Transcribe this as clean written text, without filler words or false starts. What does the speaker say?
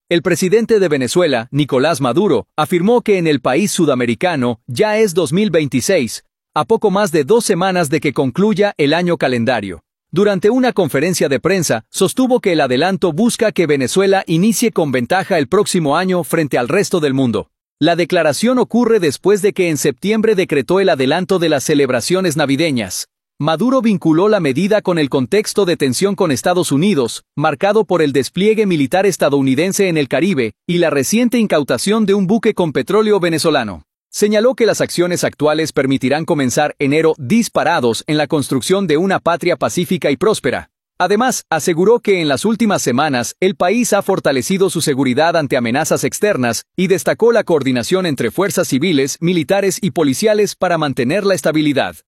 El presidente de Venezuela, Nicolás Maduro, afirmó que en el país sudamericano ya es 2026, a poco más de 2 semanas de que concluya el año calendario. Durante una conferencia de prensa, sostuvo que el adelanto busca que Venezuela inicie con ventaja el próximo año frente al resto del mundo. La declaración ocurre después de que en septiembre decretó el adelanto de las celebraciones navideñas. Maduro vinculó la medida con el contexto de tensión con Estados Unidos, marcado por el despliegue militar estadounidense en el Caribe, y la reciente incautación de un buque con petróleo venezolano. Señaló que las acciones actuales permitirán comenzar enero disparados en la construcción de una patria pacífica y próspera. Además, aseguró que en las últimas semanas el país ha fortalecido su seguridad ante amenazas externas y destacó la coordinación entre fuerzas civiles, militares y policiales para mantener la estabilidad.